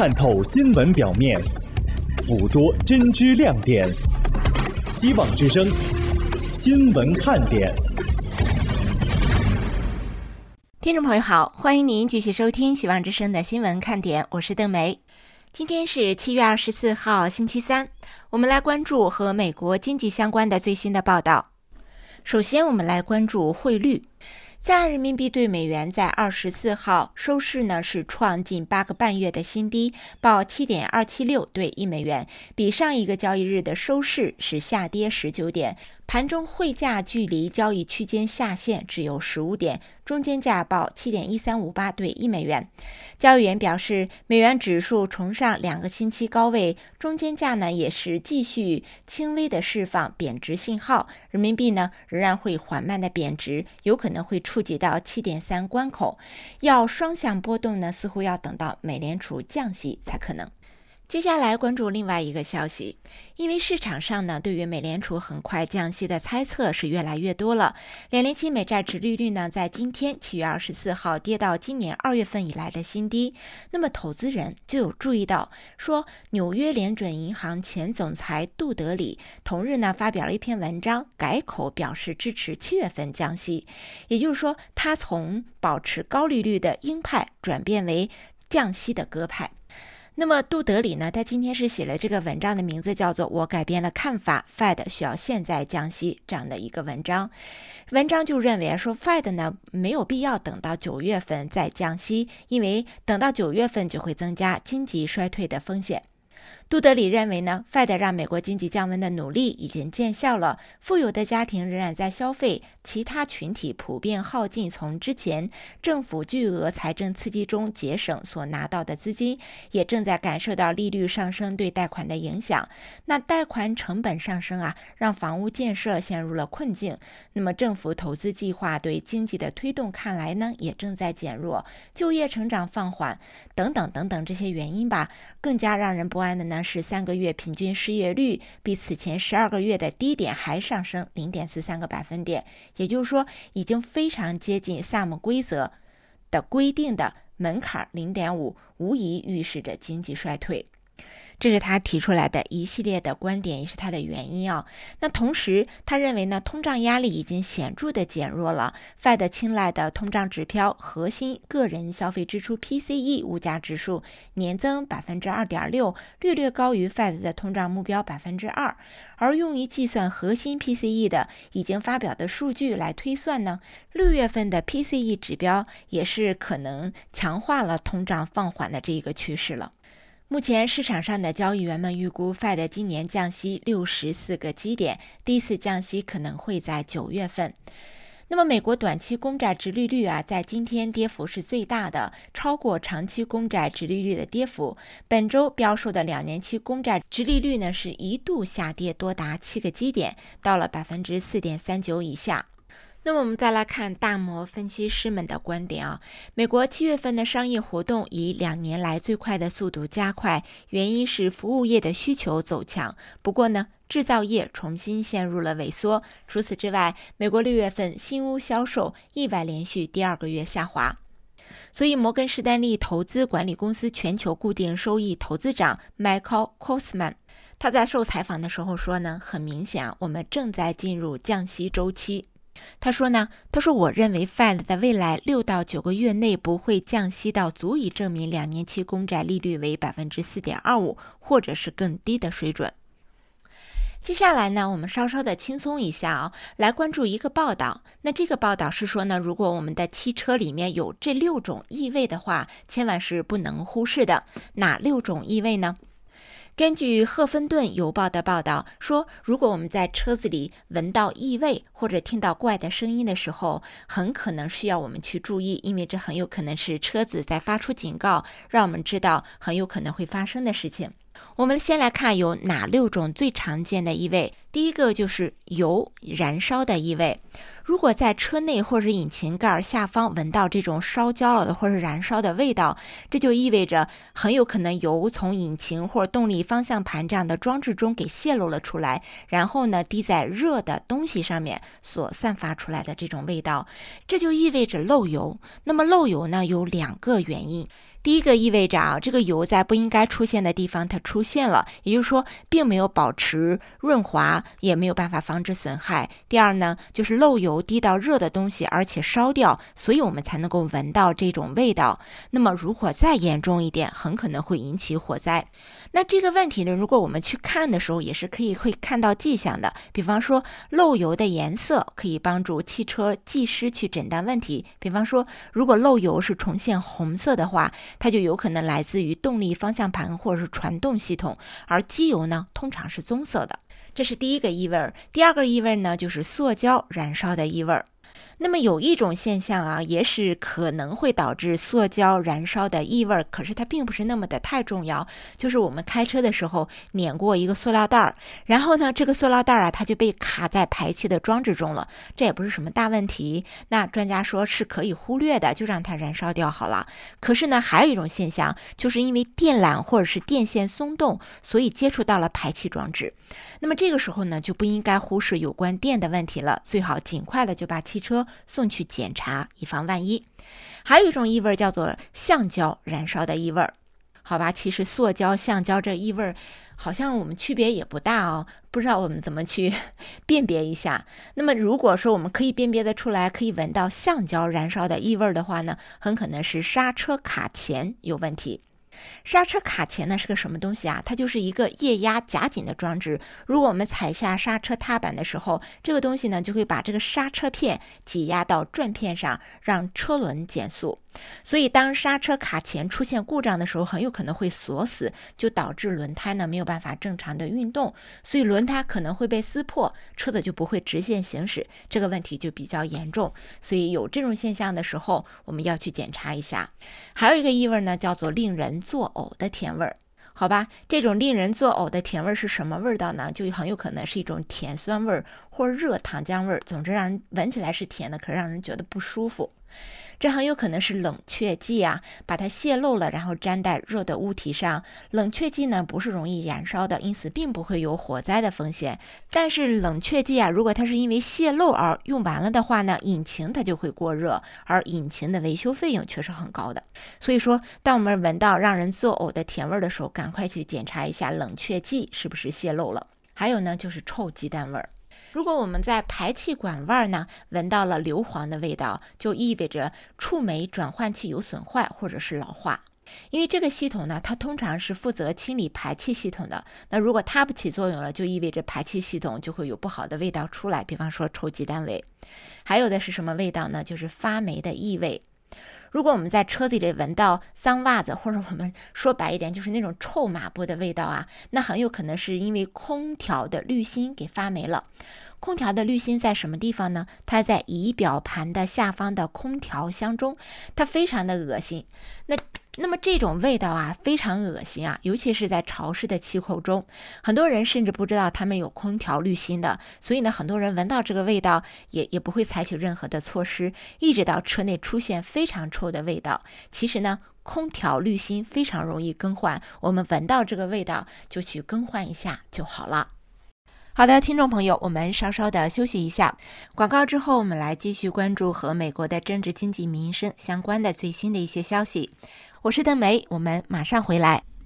探透新闻表面，捕捉真知亮点。希望之声，新闻看点。 听众朋友好，欢迎您继续收听希望之声的新闻看点，我是邓梅。今天是7月24号星期三，我们来关注和美国经济相关的最新的报道。首先我们来关注汇率。在岸人民币对美元在24号收市呢是创近8个半月的新低，报 7.276 对1美元，比上一个交易日的收市是下跌19点。盘中汇价距离交易区间下限只有15点，中间价报 7.1358 对1美元。交易员表示，美元指数重上2个星期高位，中间价呢也是继续轻微的释放贬值信号，人民币呢仍然会缓慢的贬值，有可能会触及到 7.3 关口。要双向波动呢，似乎要等到美联储降息才可能。接下来关注另外一个消息，因为市场上呢对于美联储很快降息的猜测是越来越多了。2年期美债殖利率呢在今天7月24号跌到今年2月份以来的新低。那么投资人就有注意到说，纽约联准银行前总裁杜德里同日呢发表了一篇文章，改口表示支持7月份降息，也就是说他从保持高利率的鹰派转变为降息的鸽派。那么杜德里呢，他今天是写了这个文章的名字叫做我改变了看法 Fed 需要现在降息这样的一个文章就认为说 Fed 呢没有必要等到9月份再降息，因为等到9月份就会增加经济衰退的风险。杜德里认为呢 Fed 让美国经济降温的努力已经见效了，富有的家庭仍然在消费，其他群体普遍耗尽从之前政府巨额财政刺激中节省所拿到的资金，也正在感受到利率上升对贷款的影响。那贷款成本上升让房屋建设陷入了困境。那么政府投资计划对经济的推动看来呢也正在减弱，就业成长放缓等等等等这些原因吧。更加让人不安的呢是3个月平均失业率比此前12个月的低点还上升 0.43个百分点，也就是说已经非常接近萨姆规则的规定的门槛 0.5， 无疑预示着经济衰退。这是他提出来的一系列的观点，也是他的原因那同时他认为呢，通胀压力已经显著的减弱了。Fed 青睐的通胀指标核心个人消费支出 PCE 物价指数年增 2.6%， 略高于 Fed 的通胀目标 2%。 而用于计算核心 PCE 的已经发表的数据来推算呢，6月份的 PCE 指标也是可能强化了通胀放缓的这一个趋势了。目前市场上的交易员们预估 Fed 今年降息64个基点，第一次降息可能会在9月份。那么美国短期公债殖利率在今天跌幅是最大的，超过长期公债殖利率的跌幅。本周标售的2年期公债殖利率呢是一度下跌多达7个基点，到了 4.39% 以下。那么我们再来看大摩分析师们的观点美国7月份的商业活动以2年来最快的速度加快，原因是服务业的需求走强。不过呢，制造业重新陷入了萎缩。除此之外，美国6月份新屋销售意外连续第2个月下滑。所以摩根士丹利投资管理公司全球固定收益投资长 Michael Kosman， 他在受采访的时候说呢，很明显我们正在进入降息周期。他说我认为 Fed 在未来6到9个月内不会降息到足以证明2年期公债利率为 4.25% 或者是更低的水准。接下来呢，我们稍稍的轻松一下来关注一个报道。那这个报道是说呢，如果我们的汽车里面有这6种异味的话，千万是不能忽视的。哪6种异味呢？根据赫芬顿邮报的报道说，如果我们在车子里闻到异味或者听到怪的声音的时候，很可能需要我们去注意，因为这很有可能是车子在发出警告，让我们知道很有可能会发生的事情。我们先来看有哪6种最常见的异味。第一个就是油燃烧的异味。如果在车内或者引擎盖下方闻到这种烧焦了的或者燃烧的味道，这就意味着很有可能油从引擎或动力方向盘这样的装置中给泄露了出来，然后呢滴在热的东西上面所散发出来的这种味道，这就意味着漏油。那么漏油呢有2个原因。 第一个意味着这个油在不应该出现的地方它出现了，也就是说并没有保持润滑，也没有办法防止损害。第二呢，就是漏油滴到热的东西，而且烧掉，所以我们才能够闻到这种味道。那么如果再严重一点，很可能会引起火灾。那这个问题呢，如果我们去看的时候也是会看到迹象的，比方说漏油的颜色可以帮助汽车技师去诊断问题，比方说如果漏油是重现红色的话，它就有可能来自于动力方向盘或者是传动系统，而机油呢通常是棕色的。这是第一个异味。第二个异味呢，就是塑胶燃烧的异味。那么有一种现象也是可能会导致塑胶燃烧的异味，可是它并不是那么的太重要，就是我们开车的时候碾过一个塑料袋，然后呢这个塑料袋它就被卡在排气的装置中了，这也不是什么大问题，那专家说是可以忽略的，就让它燃烧掉好了。可是呢还有一种现象，就是因为电缆或者是电线松动，所以接触到了排气装置，那么这个时候呢就不应该忽视有关电的问题了，最好尽快的就把汽车送去检查，以防万一。还有一种异味叫做橡胶燃烧的异味。好吧，其实塑胶、橡胶这异味好像我们区别也不大不知道我们怎么去辨别一下。那么如果说我们可以辨别得出来，可以闻到橡胶燃烧的异味的话呢，很可能是刹车卡钳有问题。刹车卡钳呢是个什么东西它就是一个液压夹紧的装置，如果我们踩下刹车踏板的时候，这个东西呢就会把这个刹车片挤压到转片上，让车轮减速。所以当刹车卡钳出现故障的时候，很有可能会锁死，就导致轮胎呢没有办法正常的运动，所以轮胎可能会被撕破，车子就不会直线行驶，这个问题就比较严重。所以有这种现象的时候，我们要去检查一下。还有一个异味呢，叫做令人作呕的甜味儿。好吧，这种令人作呕的甜味是什么味道呢？就很有可能是一种甜酸味或热糖浆味，总之让人闻起来是甜的，可是让人觉得不舒服。这很有可能是冷却剂把它泄漏了，然后粘在热的物体上。冷却剂呢不是容易燃烧的，因此并不会有火灾的风险。但是冷却剂如果它是因为泄漏而用完了的话呢，引擎它就会过热，而引擎的维修费用却是很高的。所以说当我们闻到让人作呕的甜味的时候，赶快去检查一下冷却剂是不是泄漏了。还有呢就是臭鸡蛋味。如果我们在排气管外呢闻到了硫磺的味道，就意味着触媒转换器有损坏或者是老化。因为这个系统呢它通常是负责清理排气系统的，那如果它不起作用了，就意味着排气系统就会有不好的味道出来，比方说臭鸡蛋味。还有的是什么味道呢？就是发霉的异味。如果我们在车子里闻到脏袜子，或者我们说白一点就是那种臭抹布的味道那很有可能是因为空调的滤芯给发霉了。空调的滤芯在什么地方呢？它在仪表盘的下方的空调箱中，它非常的恶心。那么这种味道非常恶心尤其是在潮湿的气候中，很多人甚至不知道他们有空调滤芯的，所以呢很多人闻到这个味道也不会采取任何的措施，一直到车内出现非常臭的味道。其实呢空调滤芯非常容易更换，我们闻到这个味道就去更换一下就好了。好的，听众朋友，我们稍稍的休息一下，广告之后我们来继续关注和美国的政治经济民生相关的最新的一些消息。我是邓梅，我们马上回来。